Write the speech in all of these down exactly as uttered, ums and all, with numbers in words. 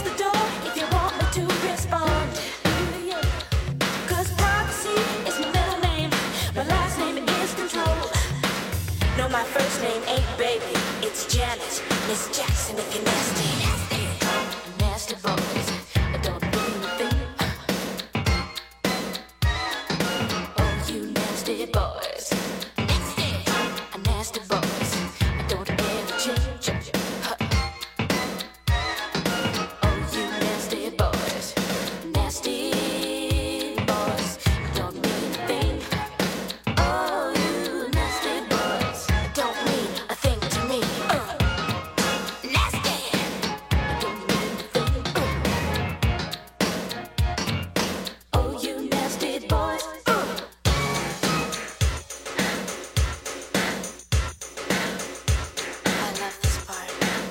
the door if you want me to respond. 'Cause privacy is my middle name, my last name is control. No, my first name ain't baby, it's Janet, Miss Jackson if you're nasty. Nasty, nasty boys, I don't mean a thing. Oh, you nasty boys, nasty, nasty boys, I don't ever change. Oh, you nasty boys, nasty boys, I don't mean a thing. Oh, you nasty boys, don't mean a thing to me. Uh, nasty, I don't mean a thing. Uh. Oh, you nasty boys. Uh. I love this part.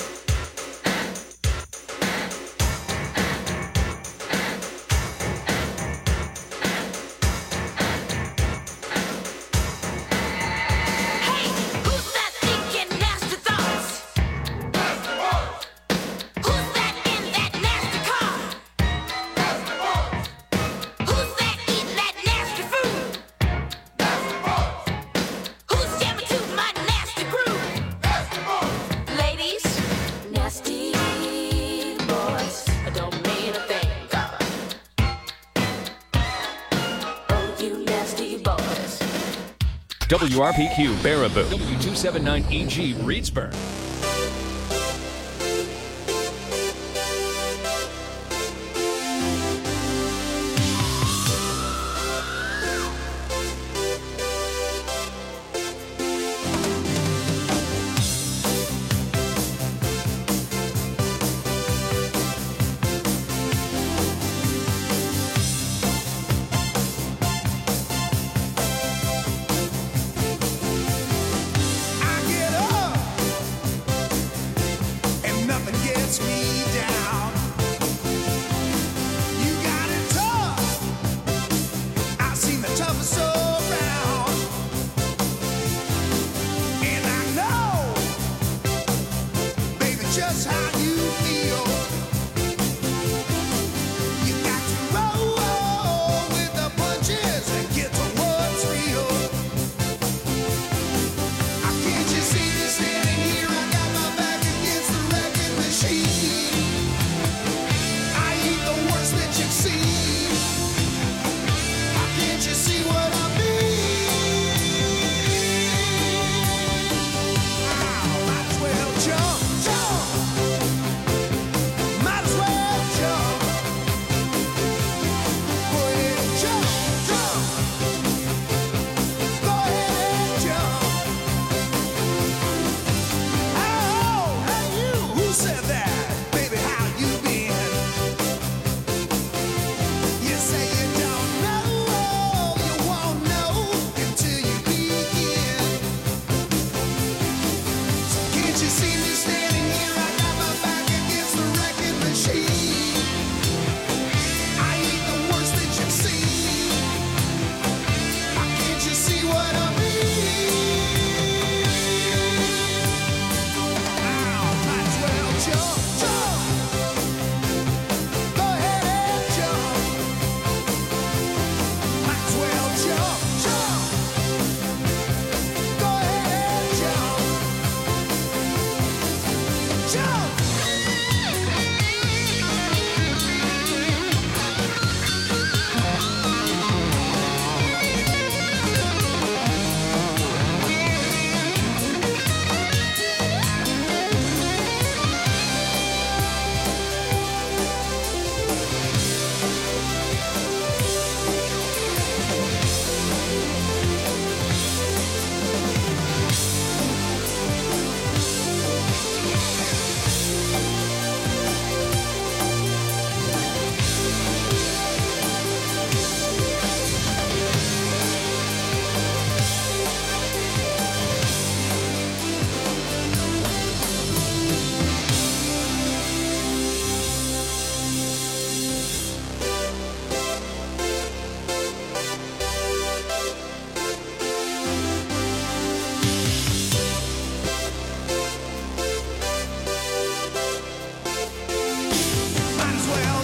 Hey, who's that thinking nasty thoughts? Who's that in that nasty car? Who's that eating that nasty food? Who's jamming to my nasty groove? Ladies, nasty boys, I don't mean a thing. Oh, you nasty boys. W R P Q Baraboo, W two seventy-nine E G Reedsburg. I get up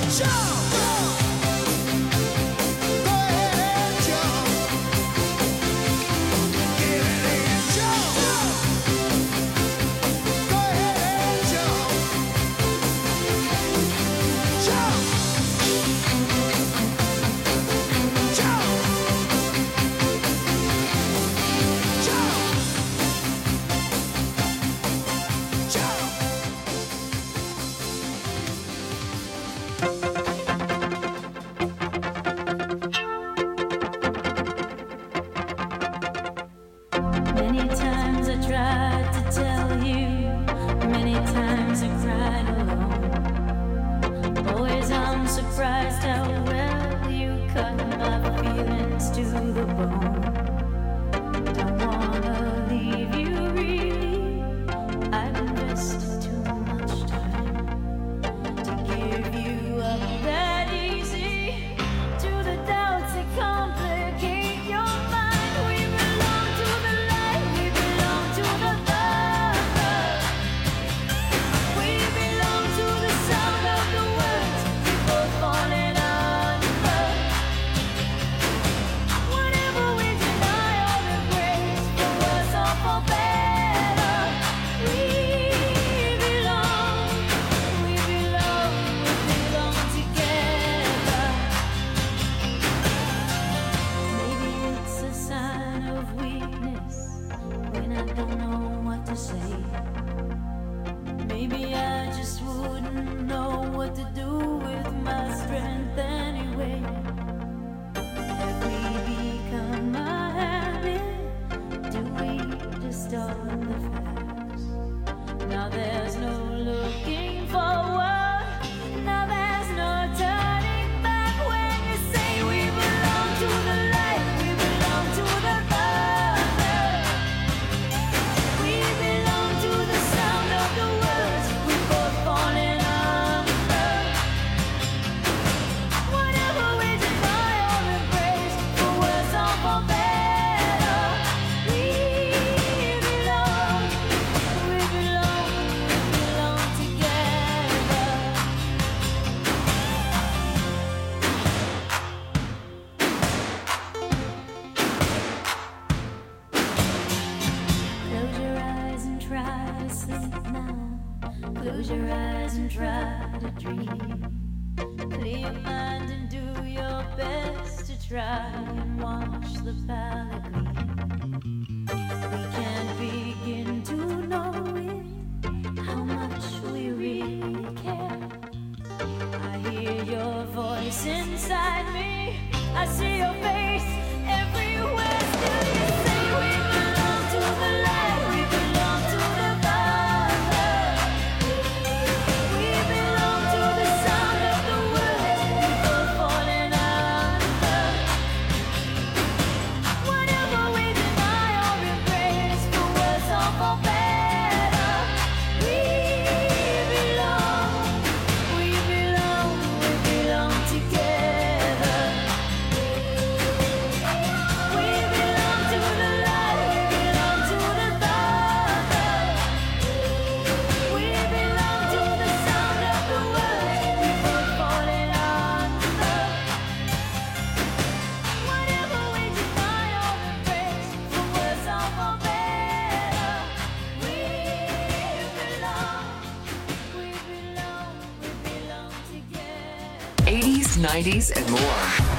nineties, and more.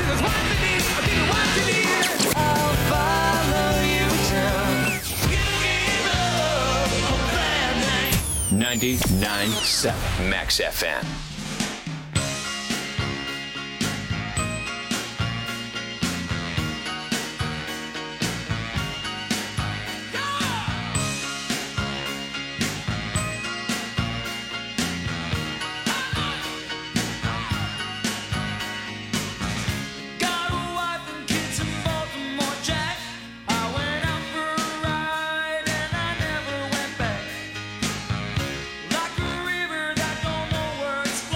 ninety-nine point seven Max F M. Like a river that don't know where it's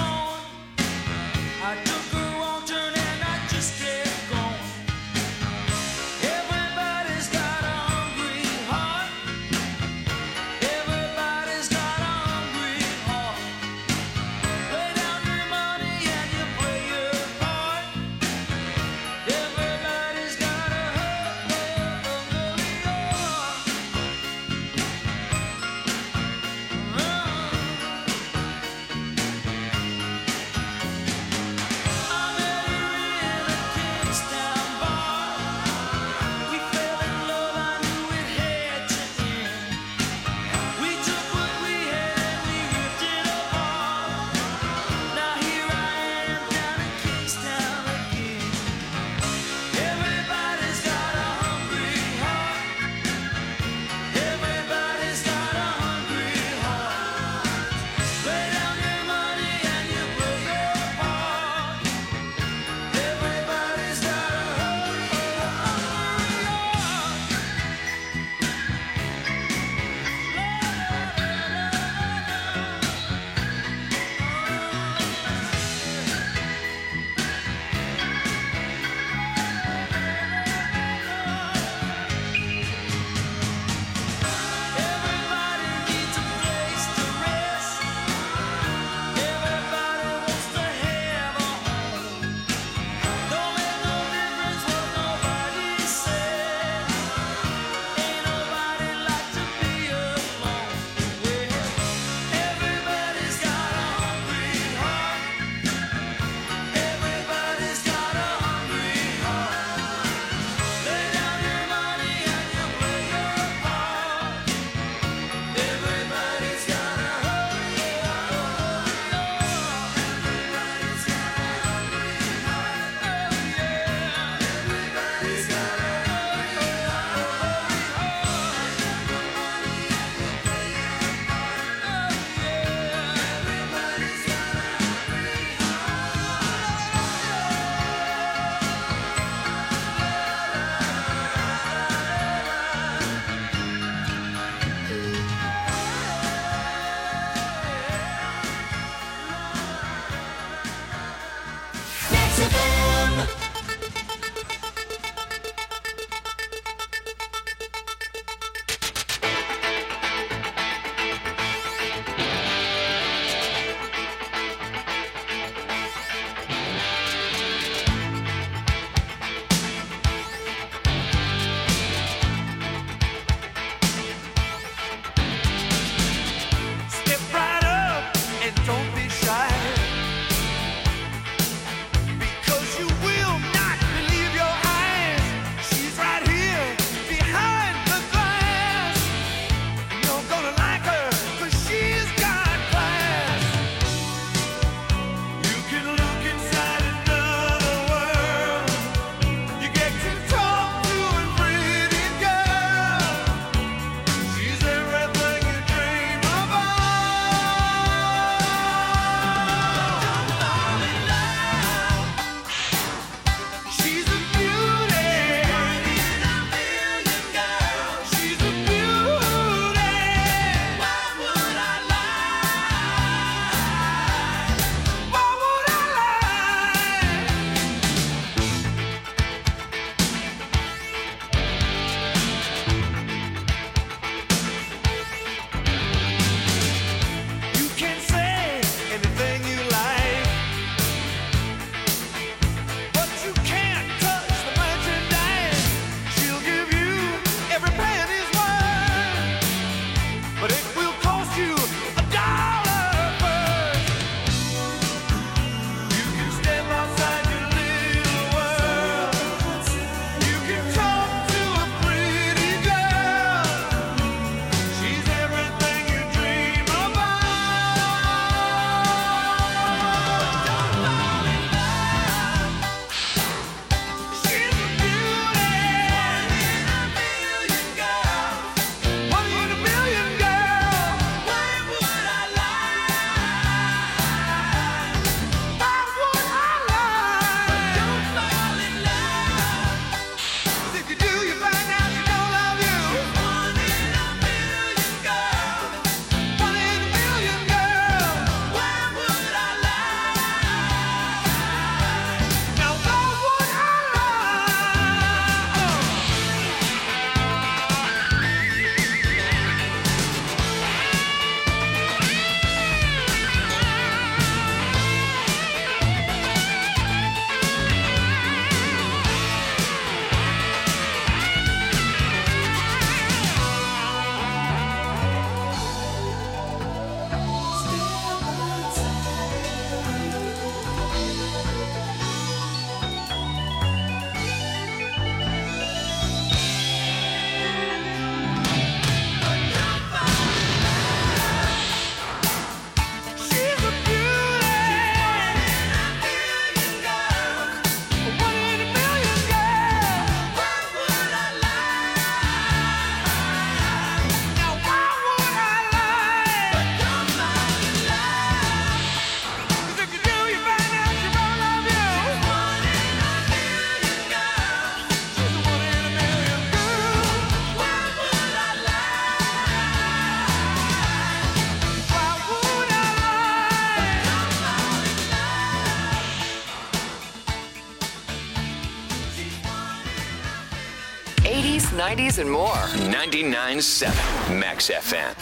eighties, nineties, and more. ninety-nine point seven Max F M.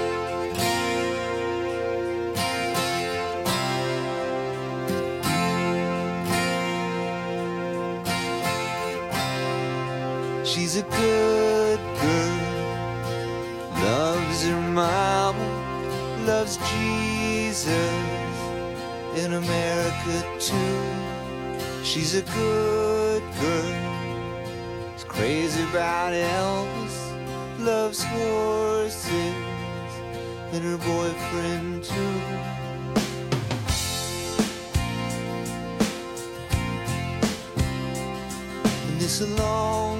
She's a good girl, loves her mama, loves Jesus in America too. She's a good girl, is crazy about Elvis, loves horses and her boyfriend too. And it's a long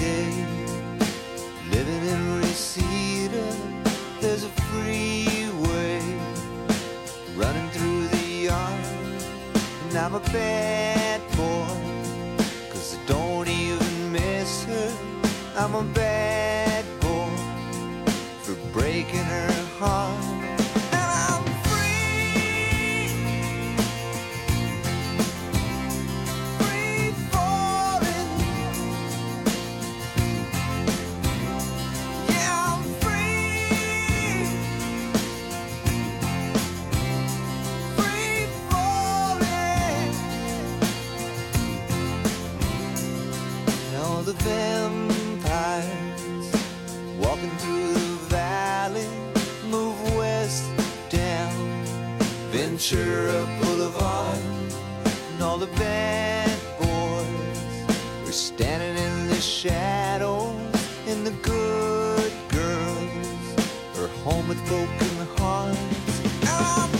living in Reseda, there's a freeway running through the yard. And I'm a bad boy, cause I don't even miss her. I'm a bad boy for breaking her heart. And I'm free, free falling. The vampires walking through the valley move west down Ventura Boulevard, and all the bad boys are standing in the shadows, and the good girls are home with broken hearts. I'm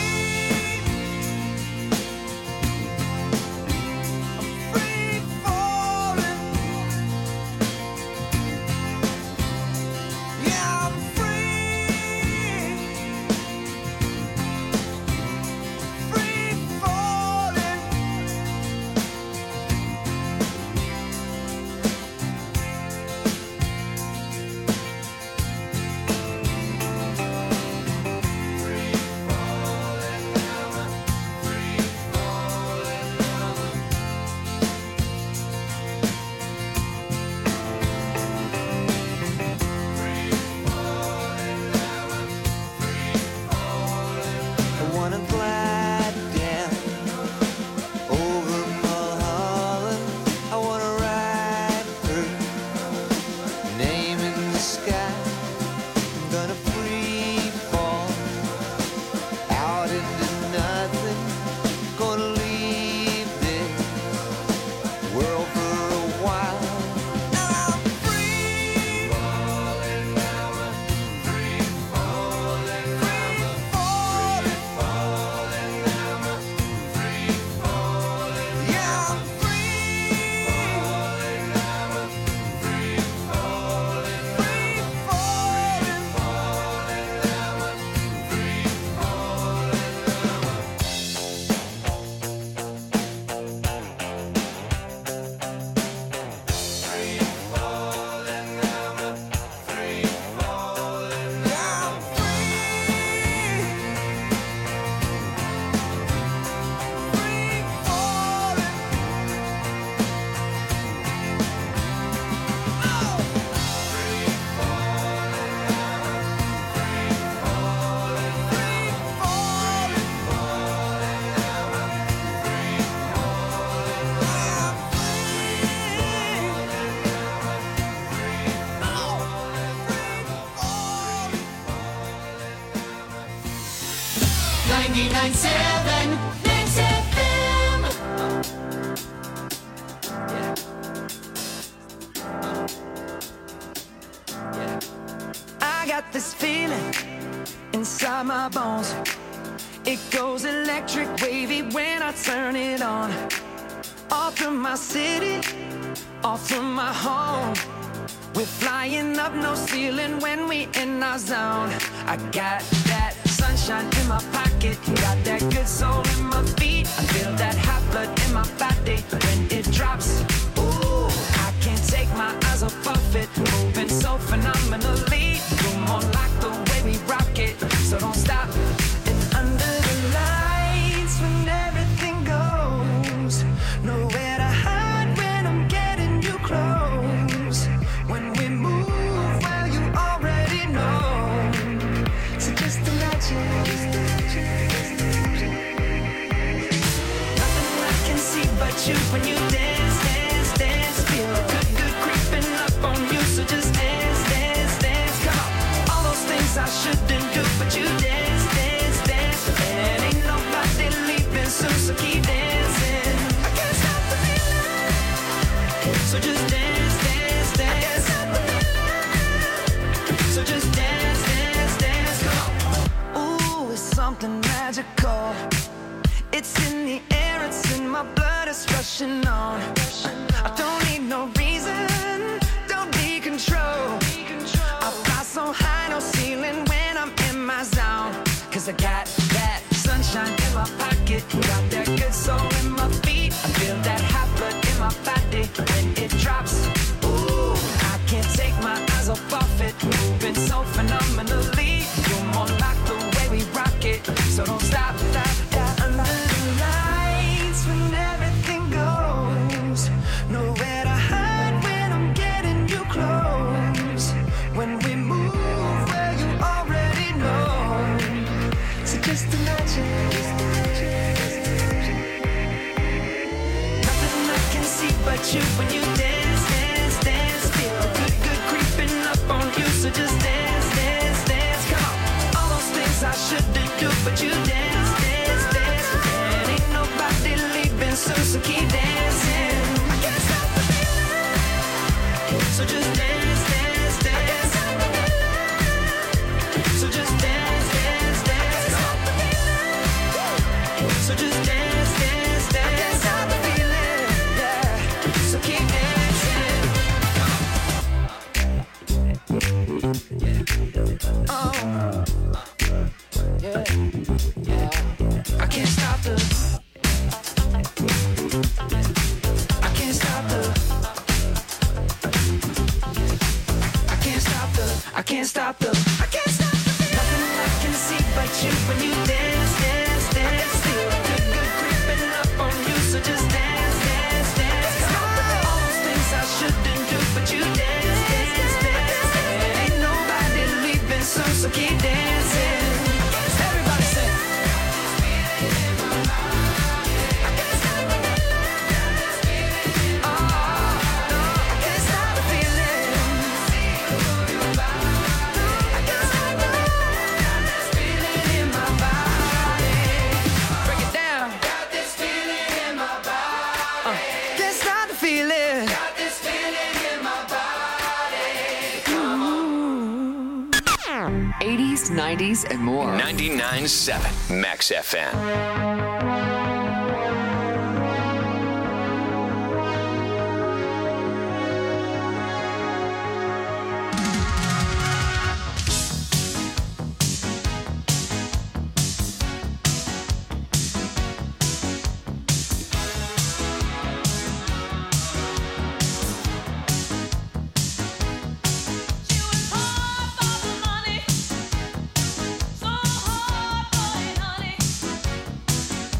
ninety-nine point seven Max F M. I got this feeling inside my bones. It goes electric wavy when I turn it on. Off from my city, off from my home. We're flying up no ceiling when we in our zone. I got that sunshine in my pocket, got that good soul in my feet. I feel that hot blood in my body when it drops. Ooh, I can't take my eyes off of it, moving so phenomenally. You're more like the way we rock it, so don't stop. And under the lights when everything goes, nowhere to hide when I'm getting you close. you when you dance, dance, dance. Feel good, good creeping up on you, so just dance, dance, dance. Come on, all those things I shouldn't do, but you dance, dance, dance. And ain't nobody leaving soon, so keep dancing. I can't stop the feeling, so just dance, dance, dance. I can't stop the feeling, so just dance, dance, dance. Come on. Ooh, it's something magical. It's in the air, it's in my blood, it's rushing on. I don't need no reason, don't need control. I fly so high, no ceiling when I'm in my zone. Cause I got that sunshine in my pocket, got that good soul in my feet. I feel that hot blood in my body when it drops. Ooh, I can't take my eyes off of it, moving so phenomenally. You're more like the way we rock it, so don't stop, stop, stop. Under the lights when everything goes, nowhere to hide when I'm getting you close. When we move where you already know, so just imagine. Nothing I can see but you when you dance, dance, dance. Feel good, good creeping up on you, so just dance, dance, dance. Come on, all those things I shouldn't do, but you dance, dance, dance. And ain't nobody leaving soon, so keep dancing. I can't stop the feeling, so just dance, dance, dance. I can't stop the feeling, so just dance, dance, dance. Come on. So just dance, dance, dance. I can't stop the feeling, yeah. So keep dancing. Oh, yeah, yeah. I can't stop the. I can't stop the. I can't stop the. I can't stop the. I can't stop the. Nothing I can see but you when you dance, dance, dance. Feel good, good creeping up on you, so just dance, dance, dance. All those things I shouldn't do, but you dance, dance, dance. And ain't nobody leaving soon, so keep dancing. Everybody sing. I can't stop the feeling. Oh, no, I can't stop the feeling. I can't stop the feeling in my body. Break it down. Got this feeling in my body. Uh, can't stop the feeling. Got this feeling in my body. eighties, nineties, and more. ninety-nine point seven Max F M. So hard for it, honey.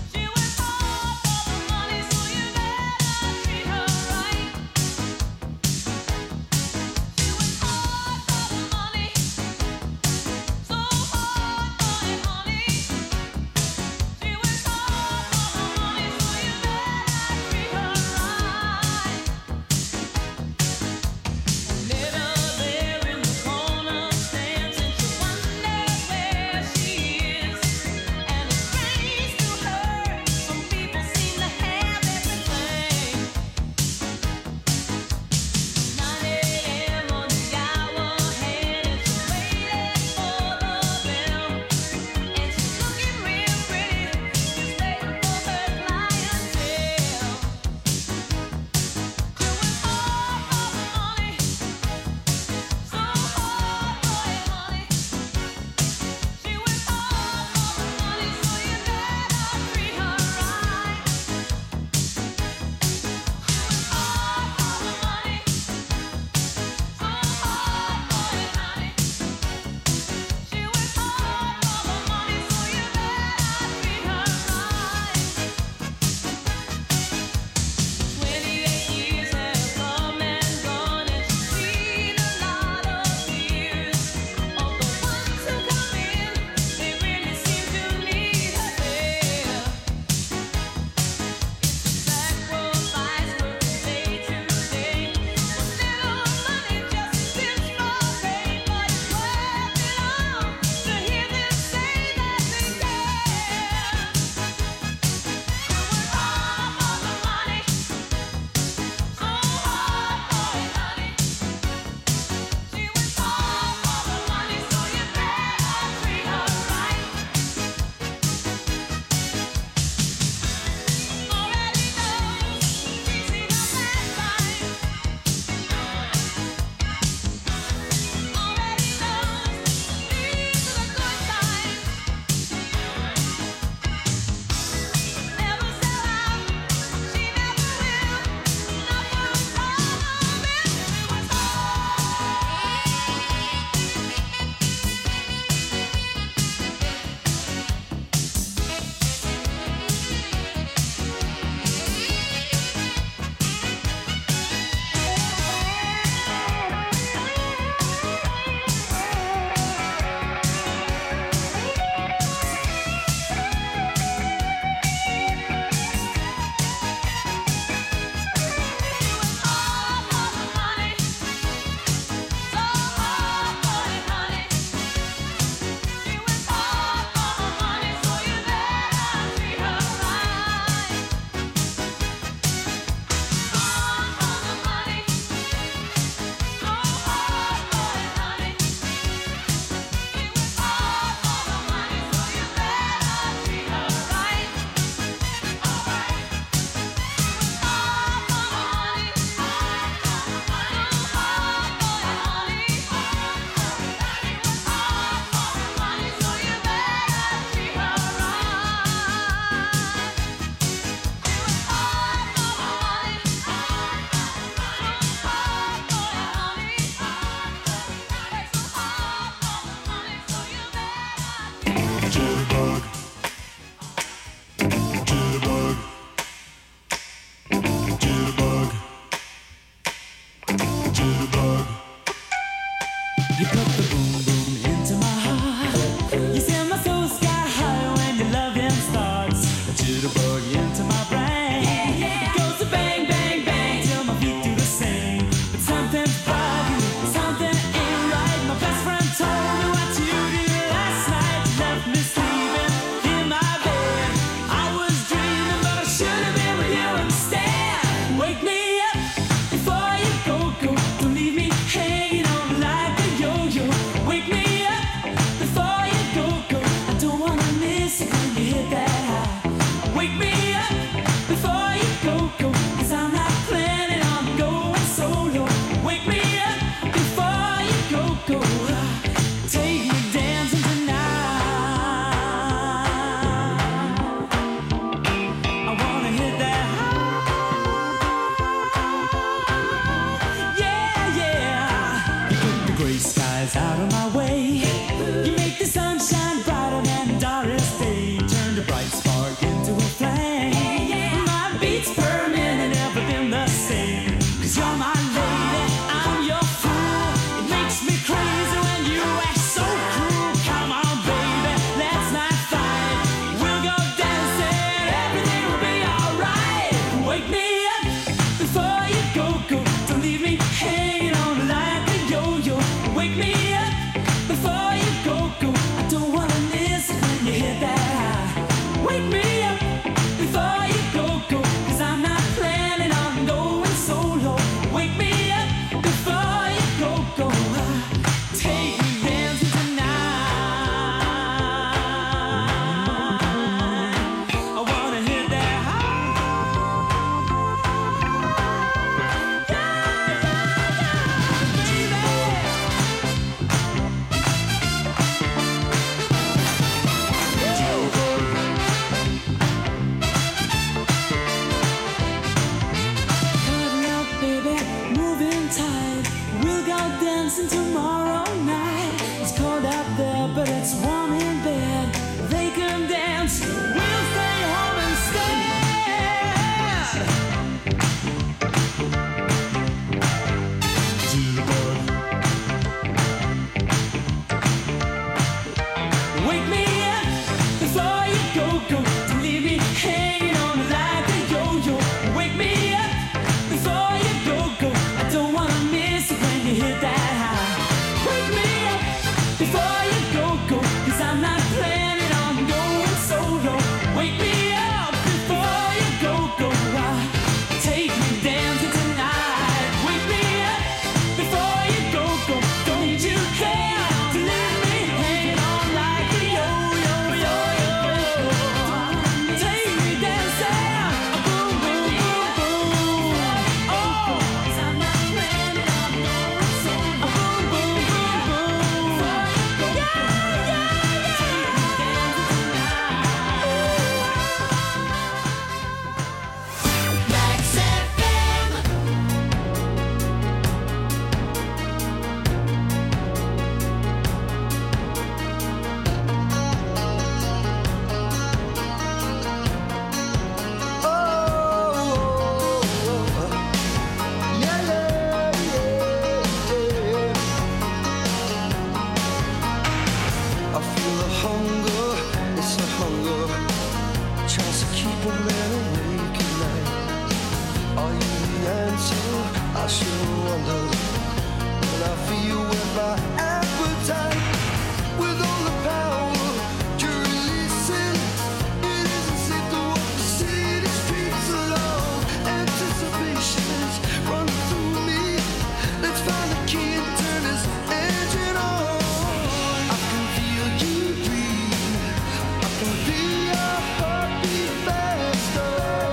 answer. I sure wonder when I feel with my appetite, with all the power you're releasing. It isn't safe to walk the city streets alone. Anticipation is running through me. Let's find the key and turn this engine on. I can feel you breathe. I can feel your heartbeat faster.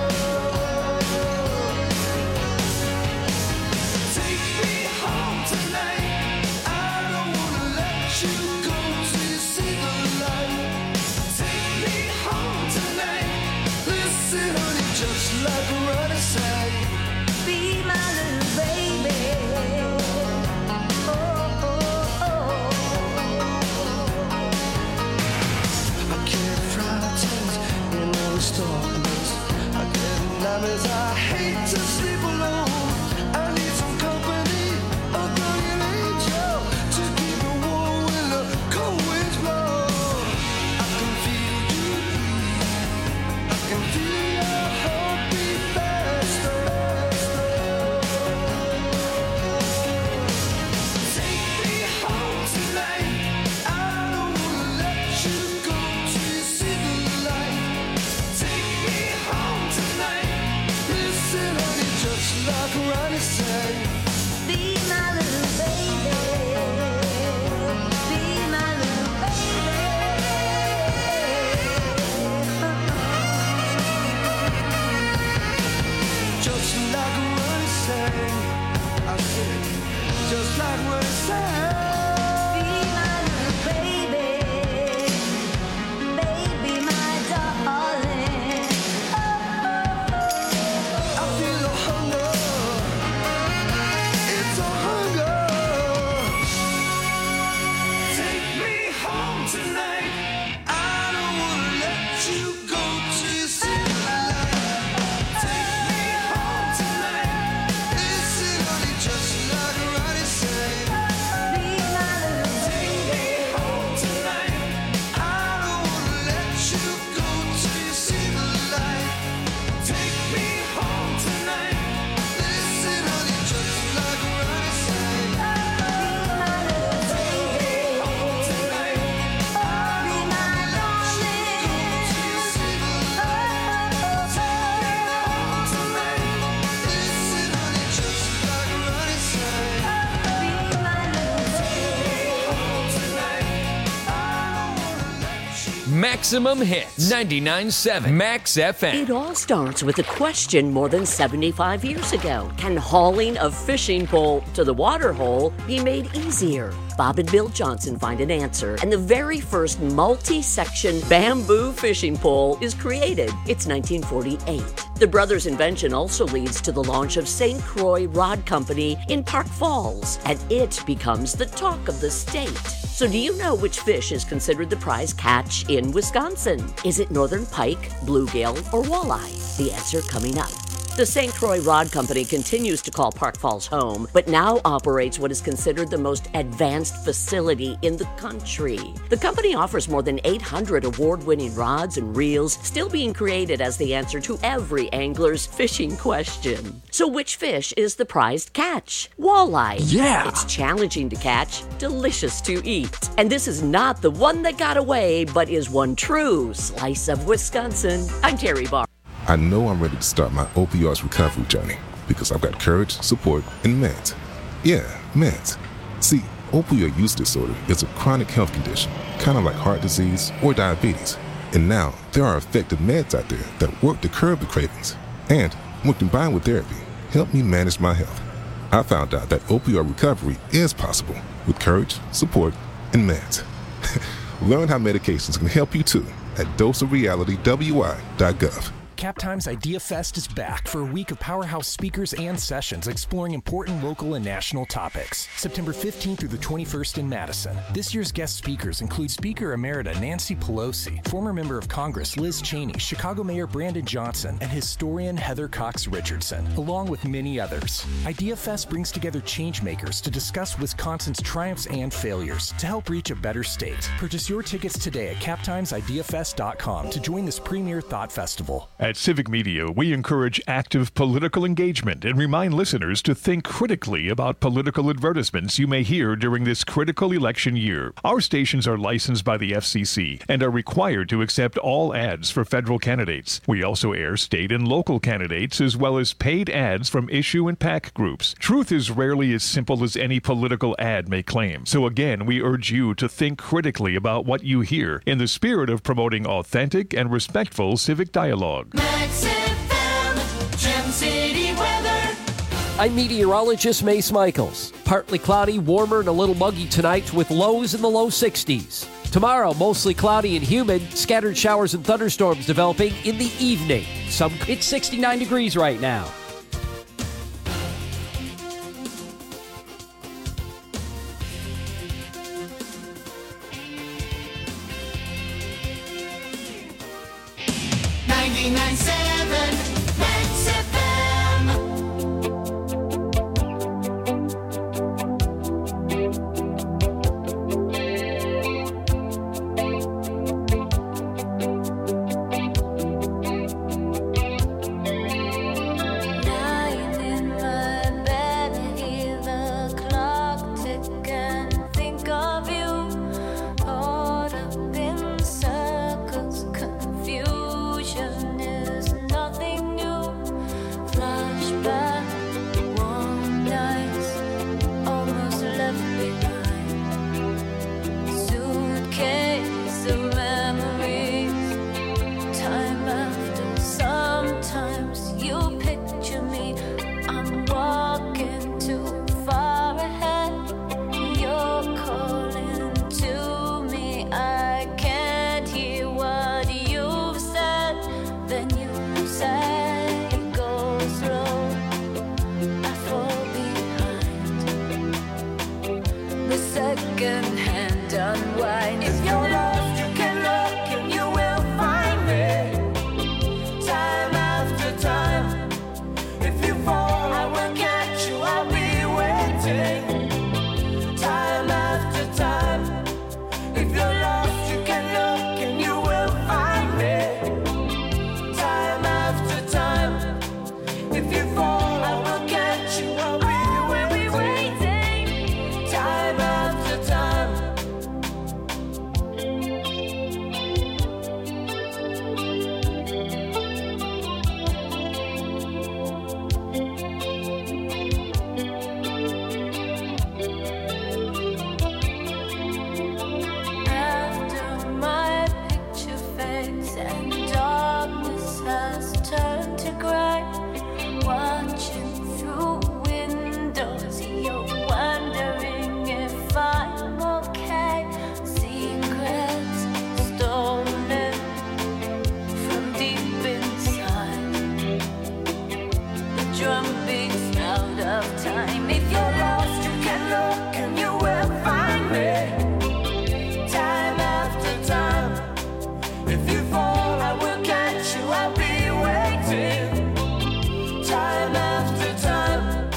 Take me home tonight. I don't wanna let you go till you see the light. Take me home tonight. Listen, honey, just like Ronnie said, be my little baby. Oh, oh, oh. I can't frightened in all this darkness. I get nightmares. I hate to sleep alone. I need some company, a guardian angel to keep me warm when the cold winds blow. I can feel you breathe. I can feel your heartbeat faster. Take me home tonight. I don't wanna let you go till you see the light. Take me home tonight. Listen, honey, just like Ronnie said, be my little baby. Be my little baby. Just like Ronnie said, I said, just like Ronnie said, be my little baby. Baby, my darling. I feel the hunger. It's a hunger. Take me home tonight. I don't wanna let you go till you see the light. Take me home tonight. Listen, honey, just like Ronnie said, be my little take me home tonight. I don't wanna let you go till you see the light. Take me home tonight. Listen, honey, just like Ronnie said, be my little take me home tonight. I don't wanna let you go till you see the light. Take me home tonight. Listen, honey, just like Ronnie said, be my little take me home tonight. I don't wanna let you. Maximum Hits, ninety-nine point seven Max F M. It all starts with a question more than seventy-five years ago. Can hauling a fishing pole to the water hole be made easier? Bob and Bill Johnson find an answer, and the very first multi-section bamboo fishing pole is created. It's nineteen forty-eight. The brothers' invention also leads to the launch of Saint Croix Rod Company in Park Falls, and it becomes the talk of the state. So do you know which fish is considered the prize catch in Wisconsin? Is it northern pike, bluegill, or walleye? The answer coming up. The Saint Croix Rod Company continues to call Park Falls home, but now operates what is considered the most advanced facility in the country. The company offers more than eight hundred award-winning rods and reels, still being created as the answer to every angler's fishing question. So which fish is the prized catch? Walleye. Yeah! It's challenging to catch, delicious to eat. And this is not the one that got away, but is one true slice of Wisconsin. I'm Terry Barr. I know I'm ready to start my opioids recovery journey because I've got courage, support, and meds. Yeah, meds. See, opioid use disorder is a chronic health condition, kind of like heart disease or diabetes. And now there are effective meds out there that work to curb the cravings. And when combined with therapy, help me manage my health. I found out that opioid recovery is possible with courage, support, and meds. Learn how medications can help you too at dose of reality w i dot gov. CapTimes Idea Fest is back for a week of powerhouse speakers and sessions exploring important local and national topics. September fifteenth through the twenty-first in Madison. This year's guest speakers include Speaker Emerita Nancy Pelosi, former member of Congress Liz Cheney, Chicago Mayor Brandon Johnson, and historian Heather Cox Richardson, along with many others. Idea Fest brings together changemakers to discuss Wisconsin's triumphs and failures to help reach a better state. Purchase your tickets today at cap times idea fest dot com to join this premier thought festival. At At Civic Media, we encourage active political engagement and remind listeners to think critically about political advertisements you may hear during this critical election year. Our stations are licensed by the F C C and are required to accept all ads for federal candidates. We also air state and local candidates as well as paid ads from issue and PAC groups. Truth is rarely as simple as any political ad may claim. So again, we urge you to think critically about what you hear in the spirit of promoting authentic and respectful civic dialogue. Max F M, Gem City weather. I'm meteorologist Mace Michaels. Partly cloudy, warmer, and a little muggy tonight with lows in the low sixties. Tomorrow, mostly cloudy and humid, scattered showers and thunderstorms developing in the evening. Some It's sixty-nine degrees right now. ninety-nine point seven Max F M. Lying in my bed, hear the clock tick and think of you. Caught up in circles, confusion is nothing new. Flashback, warm nights, almost left behind. Suitcase of memories, time after. Sometimes you picture me, I'm walking too far ahead. You're calling to me, I can't hear what you've said. Then you say it goes slow, I fall behind. The second hand unwind. If you're lost, you can look and you will find me. Time after time. If you fall, I will catch you, I'll be waiting. Time after time. If you're lost, you can look and you will find me. Time after time. If you fall, I will catch you, I'll be waiting. Time after time. After my picture fades and darkness has turned to gray, watching through windows, you're wondering if I'm okay. Secrets stolen from deep inside. The drum beats out of time. If you're lost, you can look and you will find me. Time after time. If you fall, I will catch you, I'll be waiting. Time after time.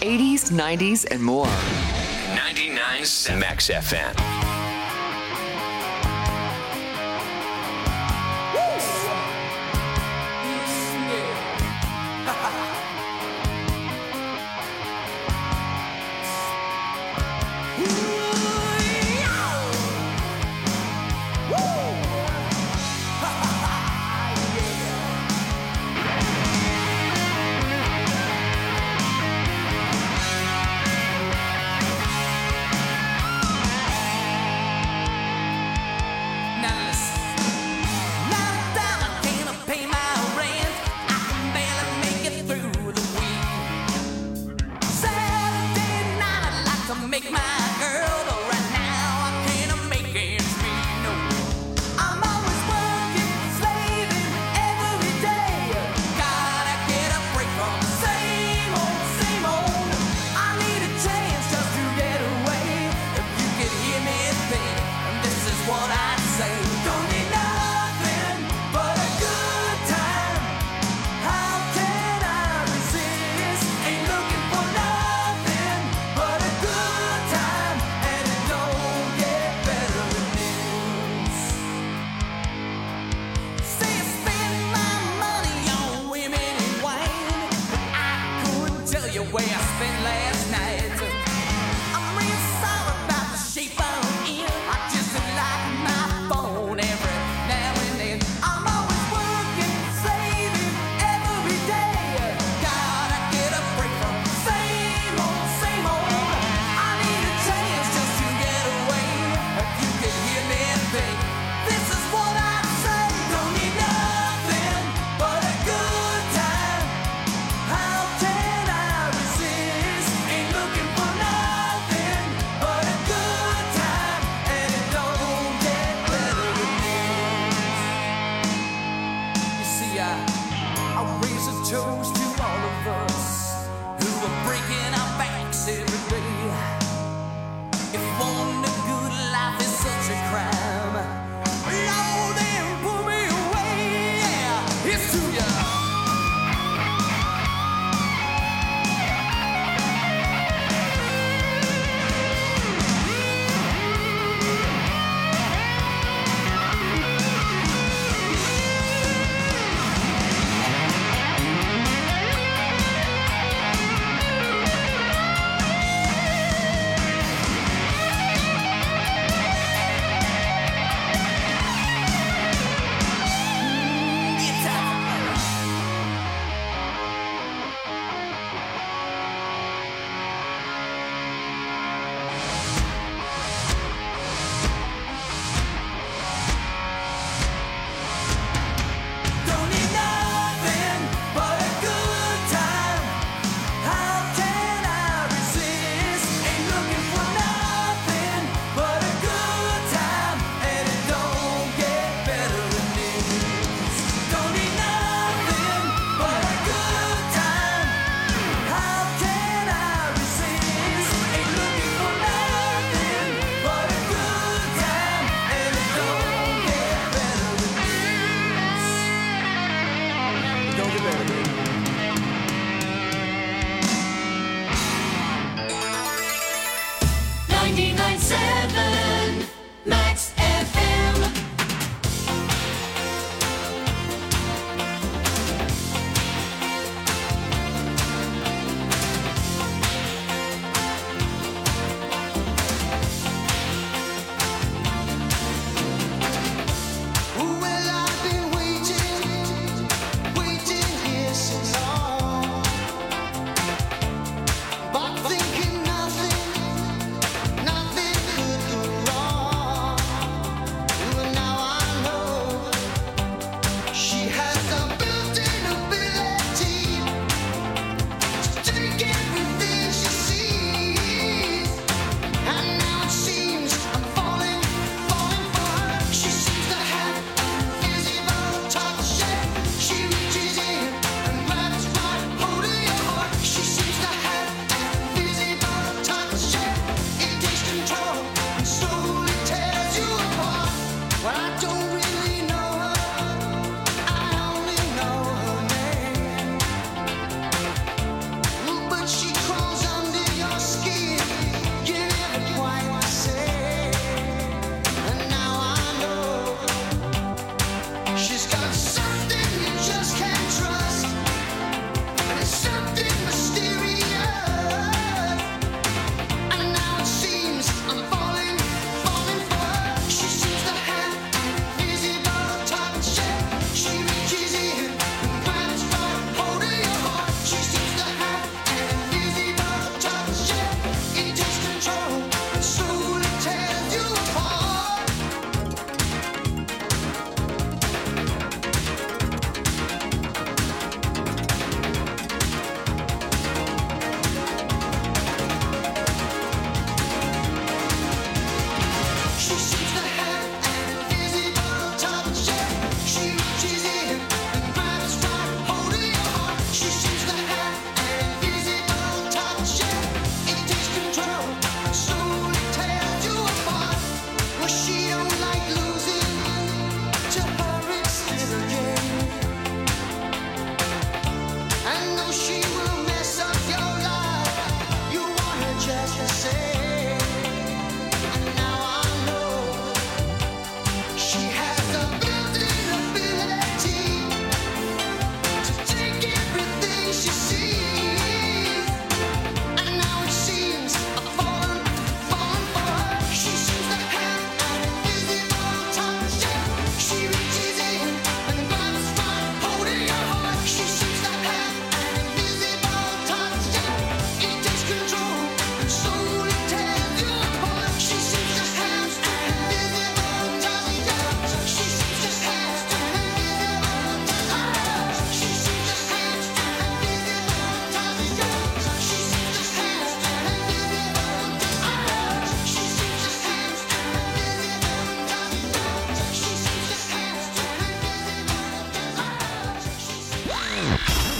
eighties, nineties, and more. ninety-nine point seven Max F M.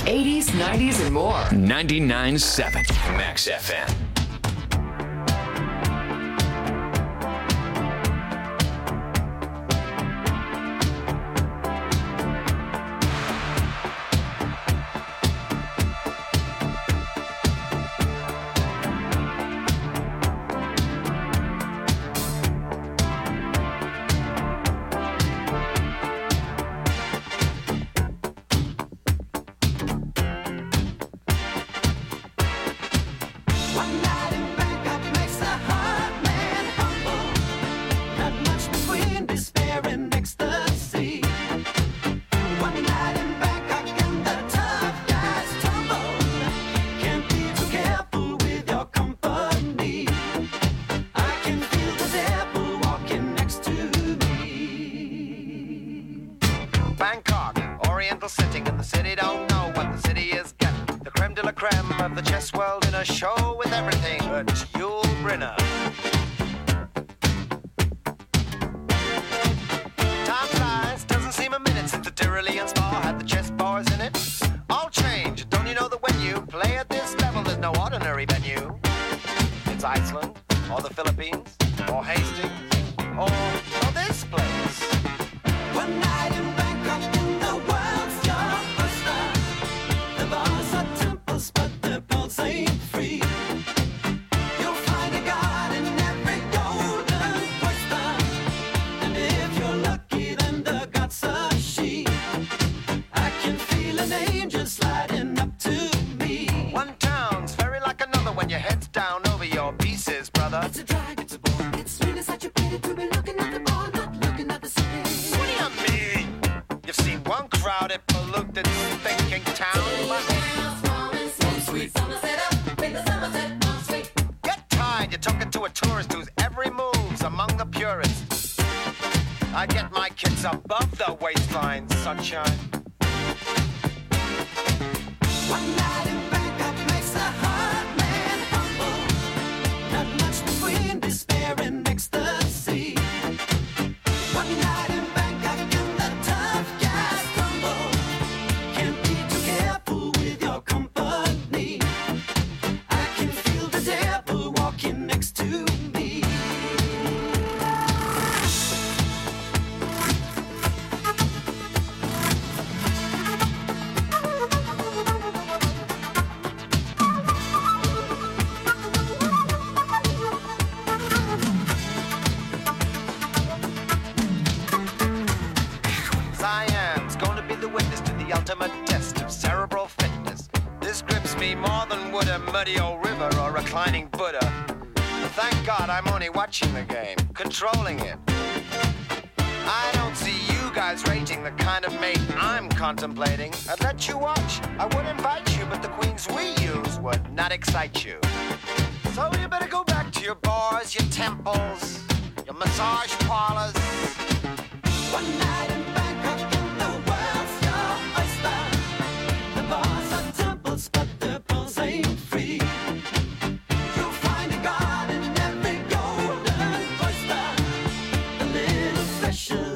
eighties, nineties, and more. ninety-nine point seven Max F M. Watching the game, controlling it. I don't see you guys rating the kind of mate I'm contemplating. I'd let you watch, I would invite you, but the queens we use would not excite you. So you better go back to your bars, your temples, your massage parlors. One night in Bangkok and the world's your oyster. The bars are temples, but the pearls ain't free. Pressure